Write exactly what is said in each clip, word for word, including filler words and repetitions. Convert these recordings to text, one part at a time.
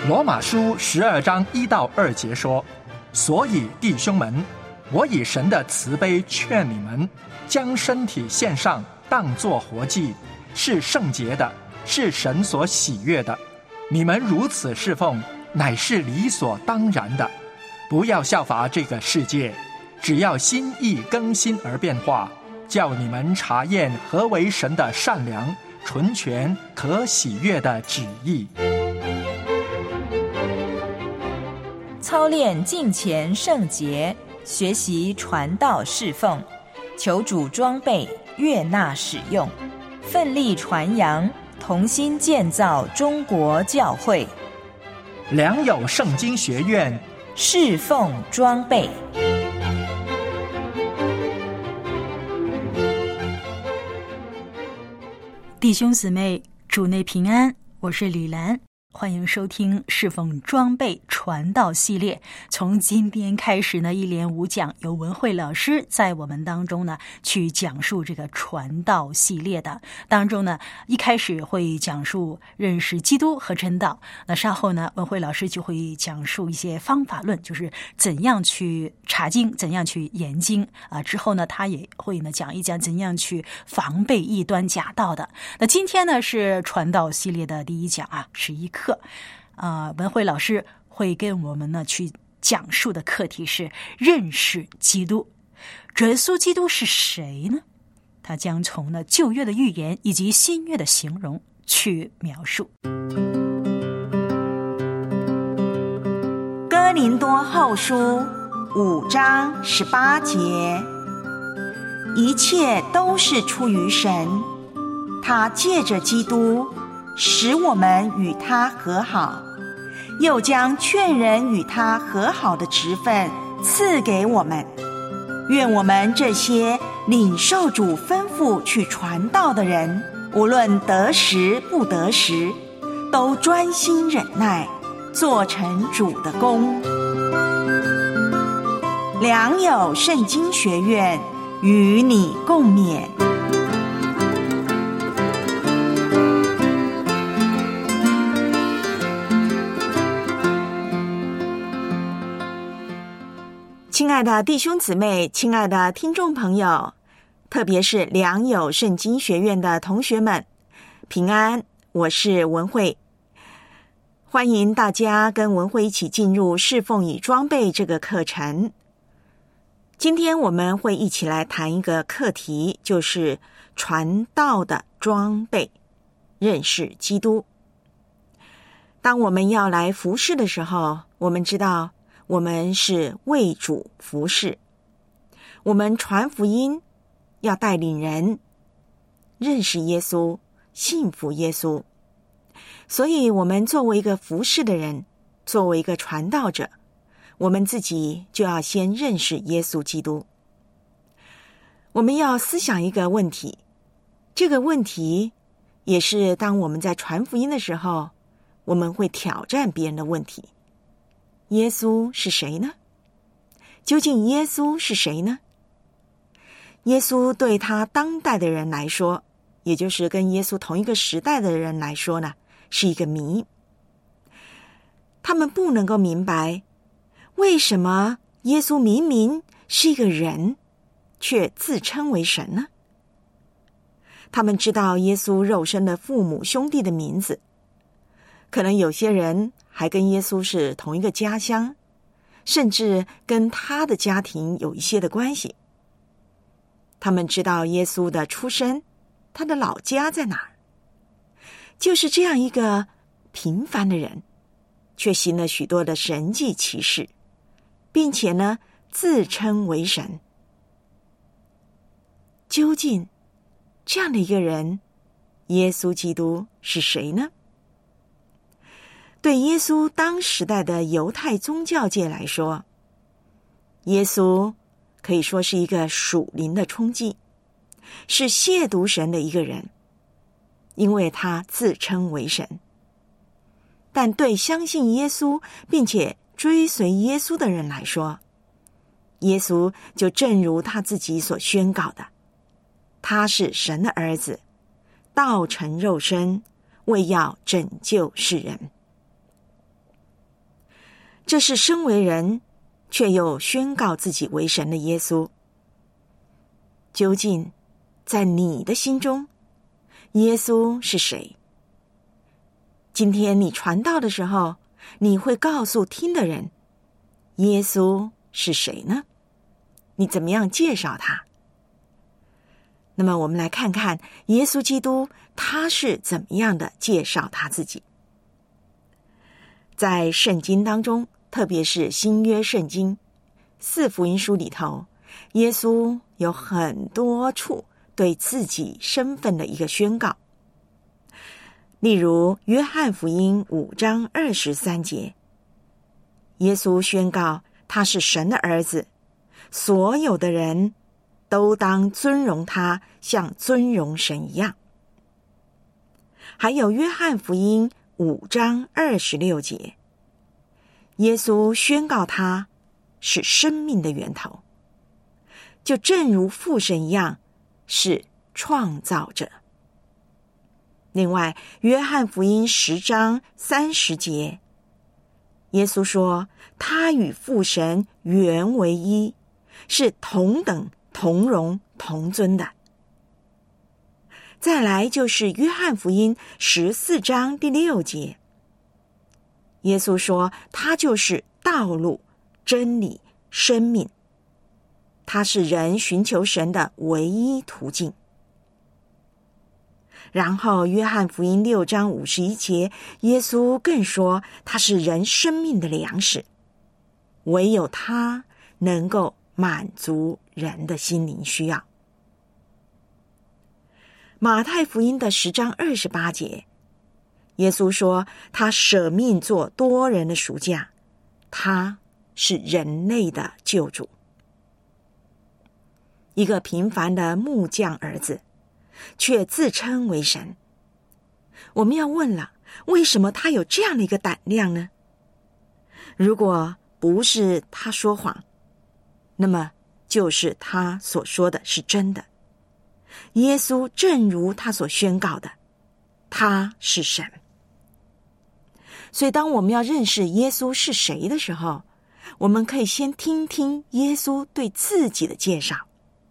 罗马书十二章一到二节说，所以弟兄们，我以神的慈悲劝你们，将身体献上，当作活祭，是圣洁的，是神所喜悦的。你们如此侍奉，乃是理所当然的。不要效法这个世界，只要心意更新而变化，叫你们查验何为神的善良、纯全、可喜悦的旨意。 操练敬虔圣洁，学习传道侍奉，求主装备悦纳使用，奋力传扬，同心建造中国教会。 良友圣经学院侍奉装备。 弟兄姊妹，主内平安，我是李兰，欢迎收听侍奉装备传道系列。从今天开始呢，一连五讲由文慧老师在我们当中呢去讲述这个传道系列的当中呢，一开始会讲述认识基督和真道，那稍后呢，文慧老师就会讲述一些方法论，就是怎样去查经，怎样去研经啊。之后呢，他也会呢讲一讲怎样去防备异端假道的。那今天呢是传道系列的第一讲啊，十一课。啊、呃，文慧老师会跟我们呢去讲述的课题是认识基督。耶稣基督是谁呢？他将从呢旧约的预言以及新约的形容去描述。 哥林多后书五章十八节，一切都是出于神，他借着基督使我们与他和好，又将劝人与他和好的职分赐给我们。愿我们这些领受主吩咐去传道的人，无论得时不得时，都专心忍耐，做成主的工。良友圣经学院与你共勉。亲爱的弟兄姊妹，亲爱的听众朋友，特别是良友圣经学院的同学们，平安，我是文慧。欢迎大家跟文慧一起进入侍奉与装备这个课程。今天我们会一起来谈一个课题，就是传道的装备，认识基督。当我们要来服侍的时候，我们知道我们是为主服侍，我们传福音，要带领人认识耶稣，信服耶稣。所以我们作为一个服侍的人，作为一个传道者，我们自己就要先认识耶稣基督。我们要思想一个问题，这个问题也是当我们在传福音的时候，我们会挑战别人的问题。耶稣是谁呢？究竟耶稣是谁呢？耶稣对他当代的人来说，也就是跟耶稣同一个时代的人来说呢，是一个谜。他们不能够明白，为什么耶稣明明是一个人，却自称为神呢？他们知道耶稣肉身的父母兄弟的名字，可能有些人还跟耶稣是同一个家乡，甚至跟他的家庭有一些的关系。他们知道耶稣的出身，他的老家在哪儿。就是这样一个平凡的人，却行了许多的神迹奇事，并且呢，自称为神。究竟这样的一个人，耶稣基督是谁呢？对耶稣当时代的犹太宗教界来说，耶稣可以说是一个属灵的冲击，是亵渎神的一个人，因为他自称为神。但对相信耶稣并且追随耶稣的人来说，耶稣就正如他自己所宣告的，他是神的儿子，道成肉身，为要拯救世人。 这是身为人却又宣告自己为神的耶稣。究竟在你的心中，耶稣是谁？今天你传道的时候，你会告诉听的人，耶稣是谁呢？你怎么样介绍他？那么我们来看看耶稣基督他是怎么样的介绍他自己。在圣经当中，特别是新约圣经四福音书里头，耶稣有很多处对自己身份的一个宣告。例如约翰福音五章二十三节，耶稣宣告他是神的儿子，所有的人都当尊荣他，像尊荣神一样。还有约翰福音五章二十六节，耶稣宣告他是生命的源头，就正如父神一样是创造者。另外约翰福音十章三十节，耶稣说他与父神原为一，是同等同荣同尊的。再来就是约翰福音十四章第六节，耶稣说他就是道路、真理、生命，他是人寻求神的唯一途径。然后约翰福音六章五十一节，耶稣更说他是人生命的粮食，唯有他能够满足人的心灵需要。马太福音的十章二十八节，耶稣说他舍命做多人的赎价，他是人类的救主。一个平凡的木匠儿子，却自称为神。我们要问了，为什么他有这样的一个胆量呢？如果不是他说谎，那么就是他所说的是真的。耶稣正如他所宣告的，他是神。所以当我们要认识耶稣是谁的时候，我们可以先听听耶稣对自己的介绍。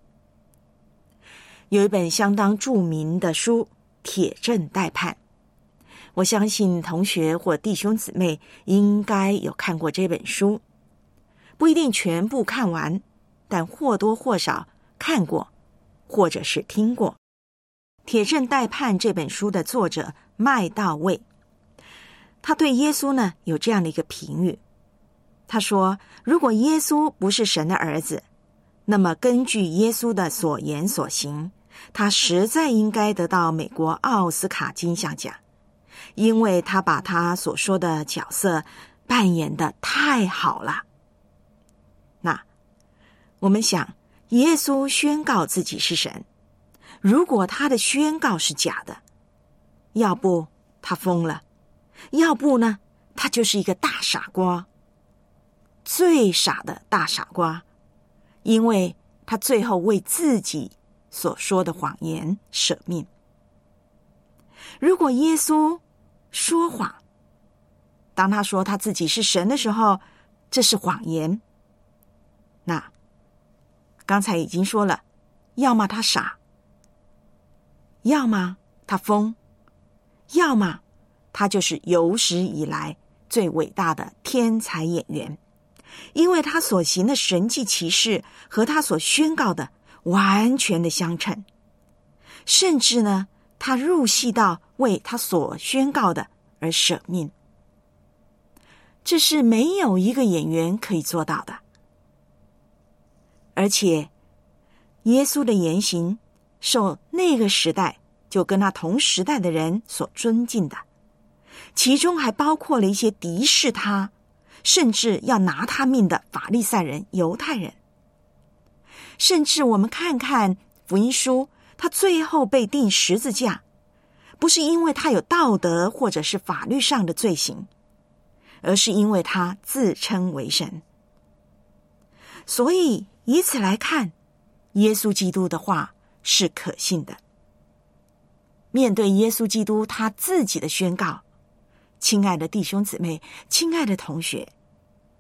有一本相当著名的书《铁证待判》，我相信同学或弟兄姊妹应该有看过这本书，不一定全部看完，但或多或少看过或者是听过。《铁证待判》这本书的作者麦道卫，他对耶稣呢有这样的一个评语，他说如果耶稣不是神的儿子，那么根据耶稣的所言所行，他实在应该得到美国奥斯卡金像奖，因为他把他所说的角色扮演得太好了。那我们想，耶稣宣告自己是神，如果他的宣告是假的，要不他疯了，要不呢他就是一个大傻瓜，最傻的大傻瓜，因为他最后为自己所说的谎言舍命。如果耶稣说谎，当他说他自己是神的时候，这是谎言，那刚才已经说了，要么他傻，要么他疯，要么他就是有史以来最伟大的天才演员，因为他所行的神迹奇事和他所宣告的完全的相称，甚至呢他入戏到为他所宣告的而舍命，这是没有一个演员可以做到的。而且耶稣的言行受那个时代就跟他同时代的人所尊敬的，其中还包括了一些敌视他甚至要拿他命的法利赛人、犹太人。甚至我们看看福音书，他最后被钉十字架，不是因为他有道德或者是法律上的罪行，而是因为他自称为神。所以以此来看，耶稣基督的话是可信的。面对耶稣基督他自己的宣告，亲爱的弟兄姊妹，亲爱的同学，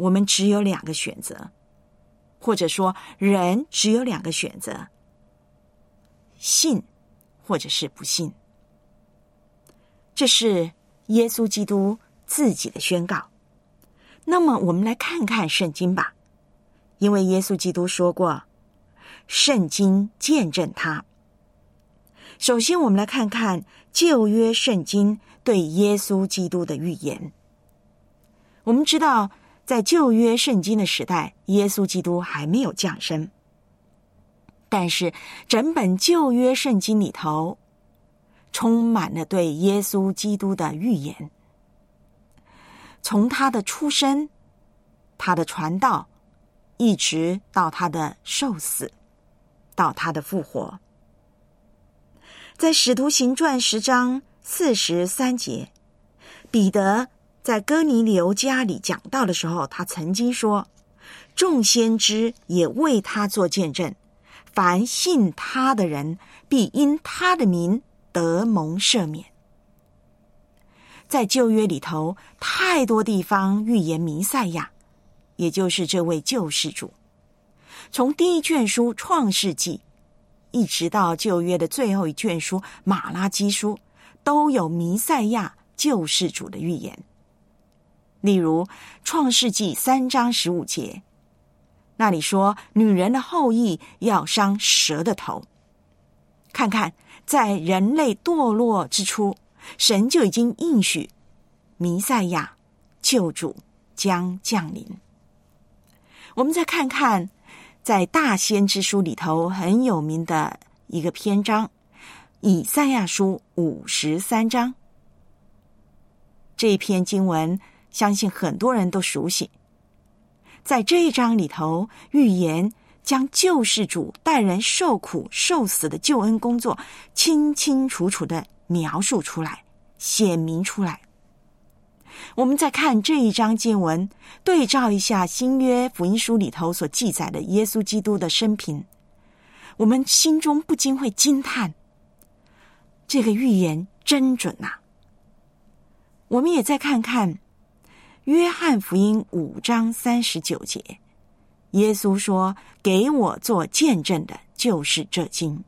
我们只有两个选择，或者说人只有两个选择，信或者是不信。这是耶稣基督自己的宣告。那么我们来看看圣经吧，因为耶稣基督说过，圣经见证他。首先我们来看看旧约圣经对耶稣基督的预言。我们知道在旧约圣经的时代，耶稣基督还没有降生，但是整本旧约圣经里头充满了对耶稣基督的预言，从他的出生，他的传道，一直到他的受死，到他的复活。在使徒行传十章四十三节，彼得在哥尼流家里讲道的时候，他曾经说，众先知也为他做见证，凡信他的人必因他的名得蒙赦免。在旧约里头，太多地方预言弥赛亚，也就是这位救世主。从第一卷书创世纪一直到旧约的最后一卷书马拉基书，都有弥赛亚救世主的预言。例如创世纪三章十五节，那里说女人的后裔要伤蛇的头。看看在人类堕落之初，神就已经应许弥赛亚救主将降临。我们再看看在大先知书里头很有名的一个篇章，以赛亚书五十三章。这一篇经文相信很多人都熟悉。在这一章里头，预言将救世主带人受苦受死的救恩工作清清楚楚地描述出来，显明出来。我们再看这一章经文，对照一下新约福音书里头所记载的耶稣基督的生平，我们心中不禁会惊叹，这个预言真准啊！我们也再看看约翰福音五章三十九节，耶稣说，给我做见证的就是这经。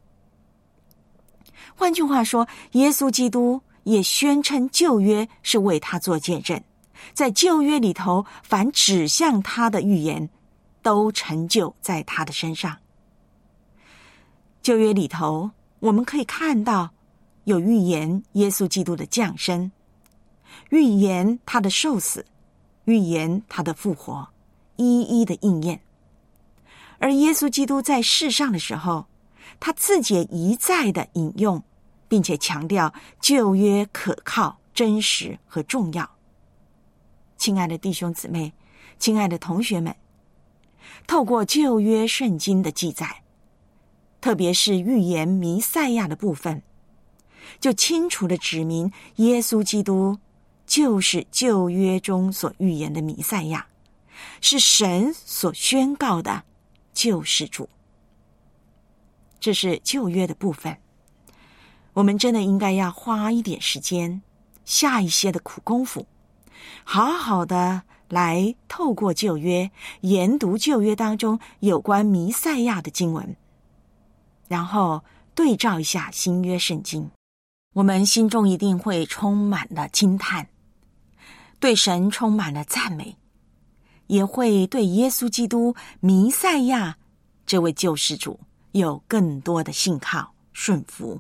换句话说，耶稣基督也宣称旧约是为他做见证，在旧约里头，凡指向他的预言都成就在他的身上。旧约里头我们可以看到有预言耶稣基督的降生，预言他的受死，预言他的复活，一一的应验。而耶稣基督在世上的时候，他自己也一再的引用并且强调旧约可靠、真实和重要。亲爱的弟兄姊妹，亲爱的同学们，透过旧约圣经的记载，特别是预言弥赛亚的部分，就清楚地指明耶稣基督就是旧约中所预言的弥赛亚，是神所宣告的救世主。这是旧约的部分，我们真的应该要花一点时间，下一些的苦功夫，好好的来透过旧约研读旧约当中有关弥赛亚的经文，然后对照一下新约圣经，我们心中一定会充满了惊叹，对神充满了赞美，也会对耶稣基督弥赛亚这位救世主有更多的信靠顺服。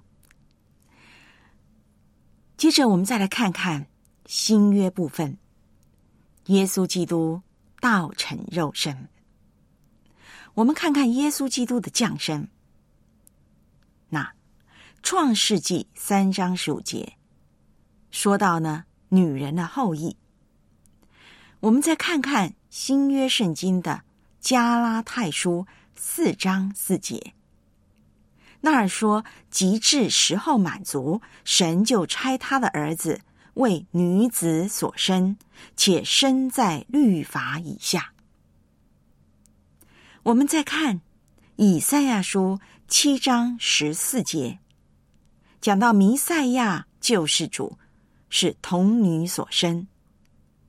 接着我们再来看看新约部分，耶稣基督道成肉身。我们看看耶稣基督的降生。那创世纪三章十五节说到呢，女人的后裔。我们再看看新约圣经的加拉太书四章四节，那儿说，及至时候满足，神就差他的儿子为女子所生，且生在律法以下。我们再看以赛亚书七章十四节，讲到弥赛亚救世主是童女所生，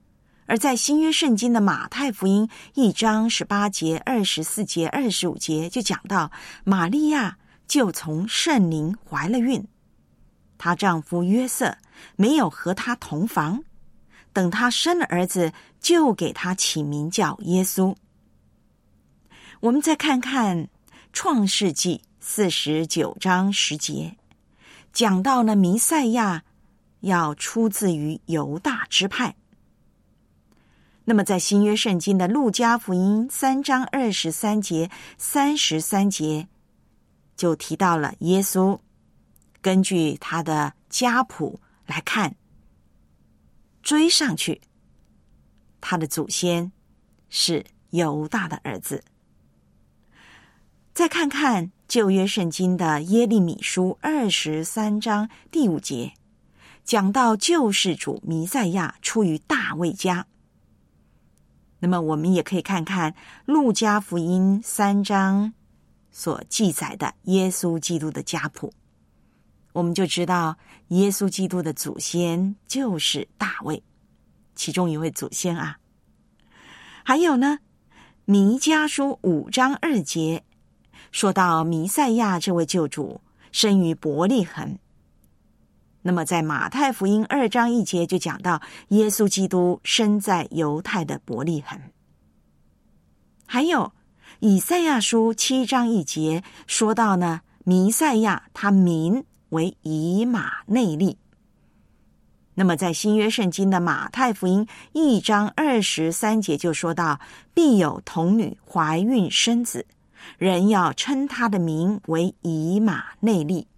而在新约圣经的马太福音一章十八节、二十四节、二十五节就讲到，玛利亚就从圣灵怀了孕，她丈夫约瑟没有和她同房，等她生了儿子，就给她起名叫耶稣。我们再看看创世纪四十九章十节，讲到呢弥赛亚要出自于犹大支派。那么在新约圣经的路加福音三章二十三节、三十三节就提到了耶稣，根据他的家谱来看，追上去，他的祖先是犹大的儿子。再看看旧约圣经的耶利米书二十三章第五节，讲到救世主弥赛亚出于大卫家。那么我们也可以看看路加福音三章所记载的耶稣基督的家谱，我们就知道耶稣基督的祖先就是大卫，其中一位祖先啊。还有呢，弥迦书五章二节说到弥赛亚这位救主生于伯利恒。那么在马太福音二章一节就讲到耶稣基督生在犹太的伯利恒。还有以赛亚书七章一节说到呢，弥赛亚他名为以马内利。那么在新约圣经的马太福音一章二十三节就说到，必有童女怀孕生子，人要称他的名为以马内利，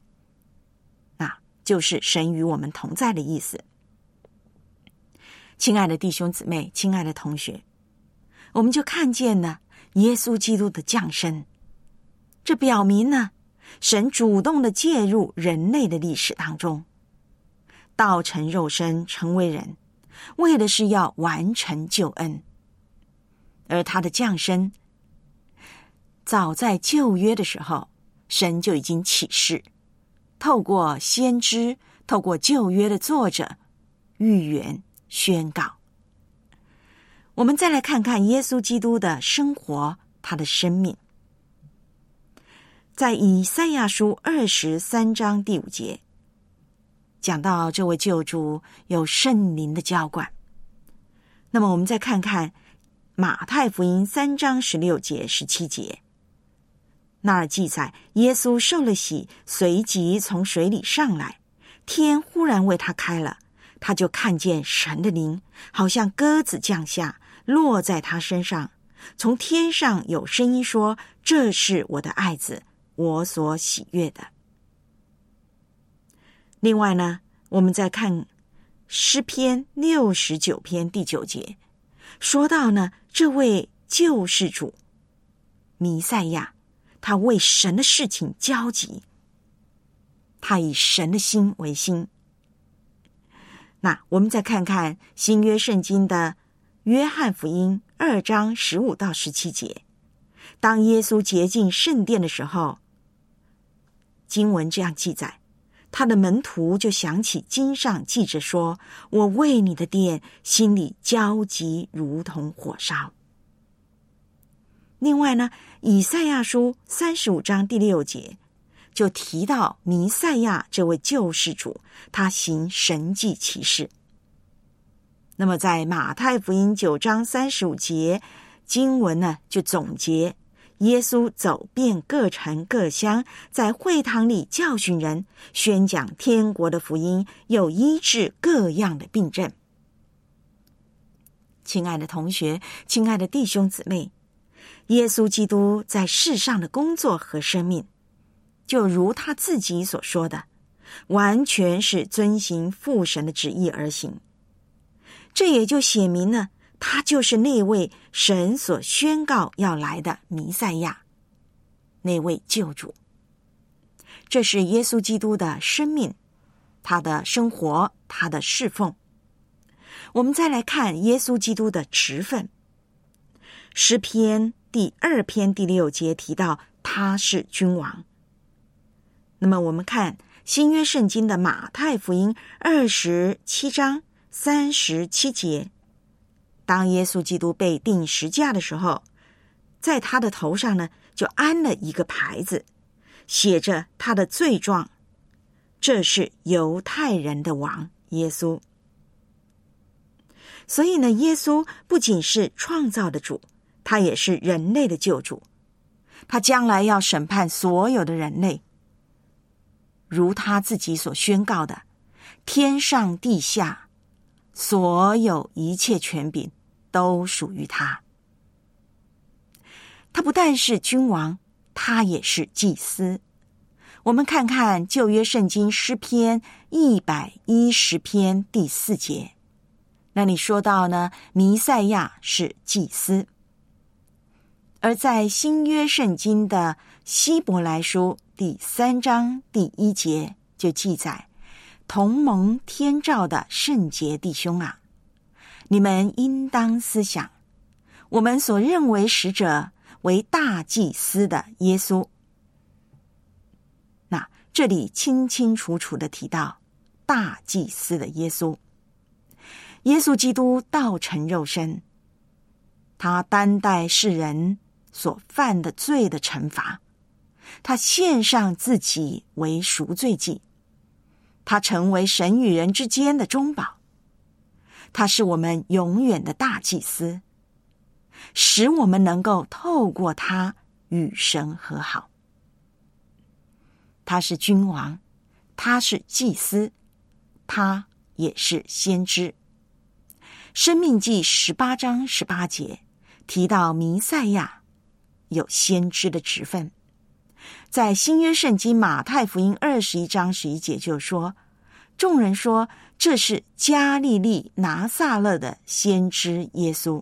就是神与我们同在的意思。亲爱的弟兄姊妹，亲爱的同学，我们就看见了耶稣基督的降生，这表明呢，神主动的介入人类的历史当中，道成肉身成为人，为的是要完成救恩。而他的降生，早在旧约的时候，神就已经启示，透过先知，透过旧约的作者预言宣告。我们再来看看耶稣基督的生活，他的生命。在以赛亚书二十三章第五节讲到这位救主有圣灵的浇灌。那么我们再看看马太福音三章十六节十七节，那儿记载，耶稣受了洗，随即从水里上来，天忽然为他开了，他就看见神的灵好像鸽子降下，落在他身上。从天上有声音说，这是我的爱子，我所喜悦的。另外呢，我们再看诗篇六十九篇第九节，说到呢，这位救世主弥赛亚，他为神的事情焦急，他以神的心为心。那我们再看看新约圣经的约翰福音二章十五到十七节，当耶稣洁净圣殿的时候，经文这样记载，他的门徒就想起经上记着说，我为你的殿心里焦急如同火烧。另外呢，以赛亚书三十五章第六节就提到弥赛亚这位救世主，他行神迹奇事。那么在马太福音九章三十五节经文呢，就总结耶稣走遍各城各乡，在会堂里教训人，宣讲天国的福音，又医治各样的病症。亲爱的同学，亲爱的弟兄姊妹，耶稣基督在世上的工作和生命，就如他自己所说的，完全是遵行父神的旨意而行。这也就写明了，他就是那位神所宣告要来的弥赛亚，那位救主。这是耶稣基督的生命，他的生活，他的侍奉。我们再来看耶稣基督的职分。诗篇第二篇第六节提到他是君王。那么我们看新约圣经的马太福音二十七章三十七节， 当耶稣基督被钉十架的时候，在他的头上呢，就安了一个牌子，写着他的罪状，这是犹太人的王耶稣。所以呢，耶稣不仅是创造的主，他也是人类的救主。他将来要审判所有的人类，如他自己所宣告的，天上地下所有一切权柄都属于他。他不但是君王，他也是祭司。我们看看旧约圣经诗篇一百一十篇第四节，那里说到呢，弥赛亚是祭司。而在新约圣经的希伯来书第三章第一节就记载，同蒙天召的圣洁弟兄啊，你们应当思想，我们所认为使者为大祭司的耶稣。那这里清清楚楚地提到大祭司的耶稣。耶稣基督道成肉身，他担待世人所犯的罪的惩罚，他献上自己为赎罪祭，他成为神与人之间的中保，他是我们永远的大祭司，使我们能够透过他与神和好。他是君王，他是祭司，他也是先知。申命记十八章十八节提到弥赛亚有先知的职分。在新约圣经马太福音二十一章十一节就说，众人说这是加利利拿撒勒的先知耶稣。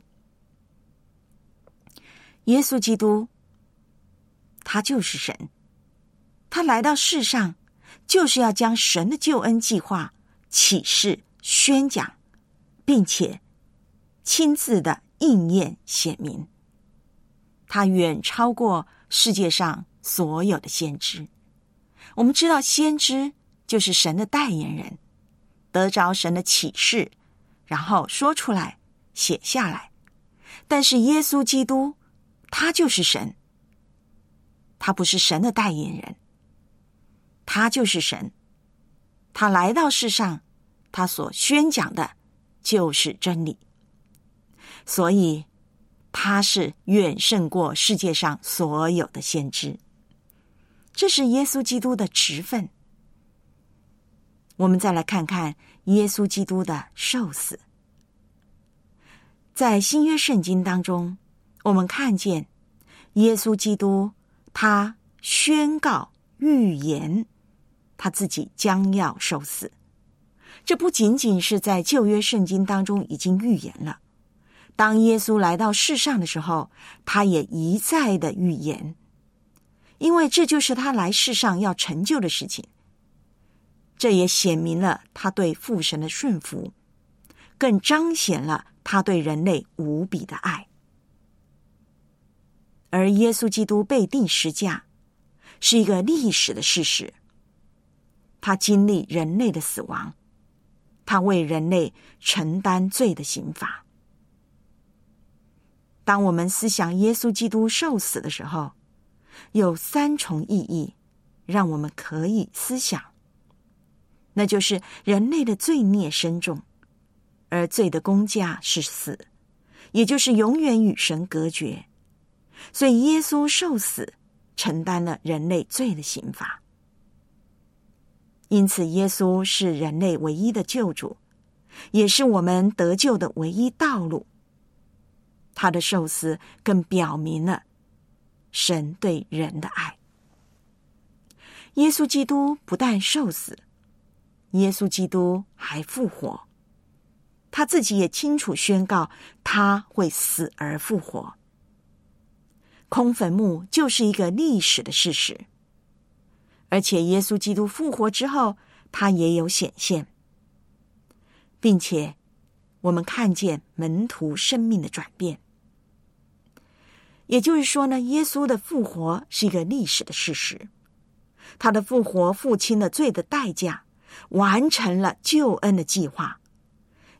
耶稣基督他就是神，他来到世上就是要将神的救恩计划启示宣讲，并且亲自的应验显明。他远超过世界上所有的先知。我们知道先知就是神的代言人，得着神的启示，然后说出来写下来。但是耶稣基督他就是神，他不是神的代言人，他就是神。他来到世上，他所宣讲的就是真理，所以他是远胜过世界上所有的先知。这是耶稣基督的职分。我们再来看看耶稣基督的受死。在新约圣经当中，我们看见耶稣基督他宣告预言他自己将要受死。这不仅仅是在旧约圣经当中已经预言了，当耶稣来到世上的时候，他也一再的预言，因为这就是他来世上要成就的事情。这也显明了他对父神的顺服，更彰显了他对人类无比的爱。而耶稣基督被钉十架是一个历史的事实，他经历人类的死亡，他为人类承担罪的刑罚。当我们思想耶稣基督受死的时候，有三重意义让我们可以思想，那就是人类的罪孽深重，而罪的工价是死，也就是永远与神隔绝。所以耶稣受死，承担了人类罪的刑罚。因此耶稣是人类唯一的救主，也是我们得救的唯一道路。他的受死更表明了神对人的爱。耶稣基督不但受死，耶稣基督还复活。他自己也清楚宣告他会死而复活。空坟墓就是一个历史的事实，而且耶稣基督复活之后，他也有显现，并且我们看见门徒生命的转变。也就是说呢，耶稣的复活是一个历史的事实，他的复活付清了罪的代价，完成了救恩的计划，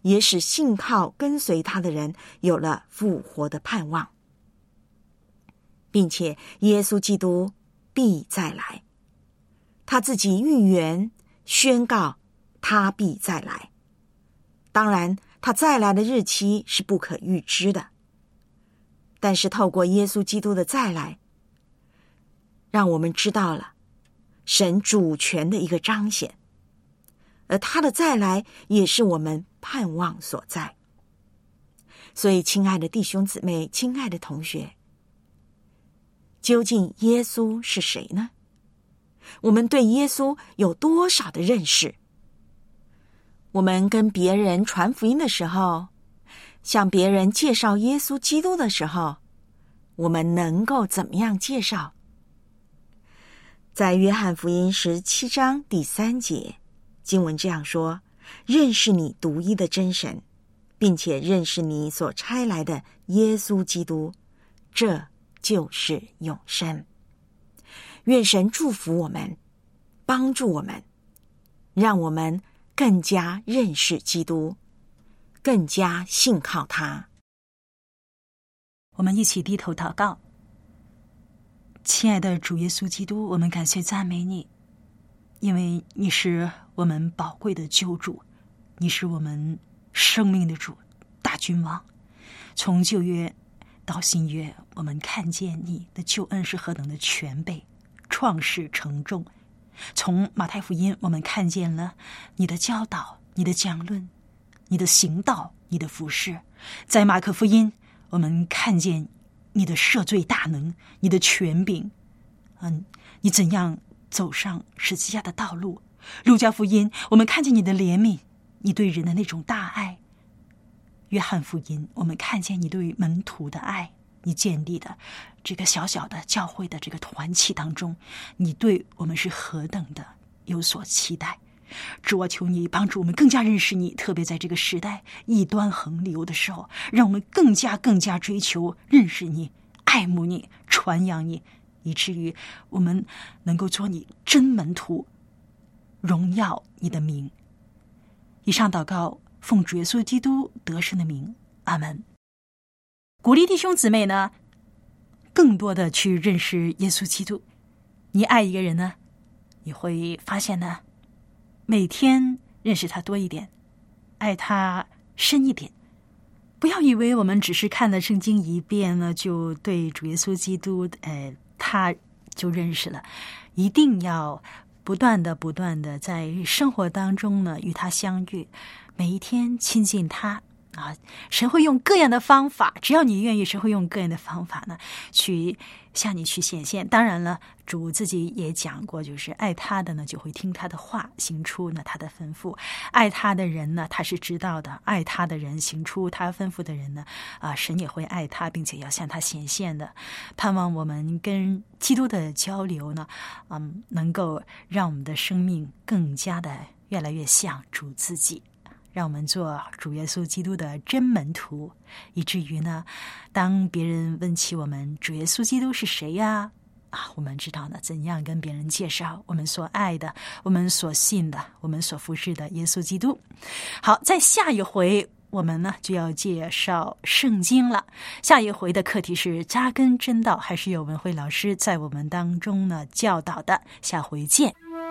也使信靠跟随他的人有了复活的盼望，并且耶稣基督必再来，他自己预言宣告他必再来。当然他再来的日期是不可预知的，但是透过耶稣基督的再来，让我们知道了神主权的一个彰显，而他的再来也是我们盼望所在。所以亲爱的弟兄姊妹，亲爱的同学，究竟耶稣是谁呢？我们对耶稣有多少的认识？我们跟别人传福音的时候，向别人介绍耶稣基督的时候，我们能够怎么样介绍？在约翰福音十七章第三节，经文这样说：认识你独一的真神，并且认识你所差来的耶稣基督，这就是永生。愿神祝福我们，帮助我们，让我们更加认识基督，更加信靠他。 我们一起低头祷告。亲爱的主耶稣基督，我们感谢赞美你，因为你是我们宝贵的救主，你是我们生命的主，大君王。从旧约到新约，我们看见你的救恩是何等的全备，创世成终。从马太福音，我们看见了你的教导，你的讲论，你的行道，你的服事。在马可福音，我们看见你的赦罪大能，你的权柄，嗯，你怎样走上十字架的道路。路加福音，我们看见你的怜悯，你对人的那种大爱。约翰福音，我们看见你对门徒的爱，你建立的这个小小的教会的这个团契当中，你对我们是何等的有所期待。主啊，求你帮助我们更加认识你，特别在这个时代异端横流的时候，让我们更加更加追求认识你，爱慕你，传扬你，以至于我们能够做你真门徒，荣耀你的名。以上祷告奉主耶稣基督得胜的名，阿们。鼓励弟兄姊妹呢，更多的去认识耶稣基督。你爱一个人呢，你会发现呢，每天认识他多一点，爱他深一点。不要以为我们只是看了圣经一遍呢，就对主耶稣基督呃，他就认识了。一定要不断的不断的在生活当中呢与他相遇，每一天亲近他啊。神会用各样的方法，只要你愿意，神会用各样的方法呢去向你去显现。当然了，主自己也讲过，就是爱他的呢就会听他的话，行出呢他的吩咐。爱他的人呢他是知道的，爱他的人行出他吩咐的人呢啊，神也会爱他，并且要向他显现的。盼望我们跟基督的交流呢，嗯，能够让我们的生命更加的越来越像主自己，让我们做主耶稣基督的真门徒，以至于呢，当别人问起我们主耶稣基督是谁呀？啊，我们知道呢，怎样跟别人介绍我们所爱的、我们所信的、我们所服侍的耶稣基督。好，在下一回我们呢就要介绍圣经了。下一回的课题是扎根真道，还是有文慧老师在我们当中呢教导的。下回见。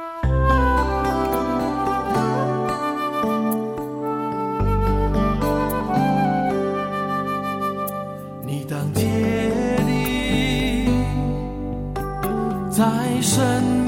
你当竭力在生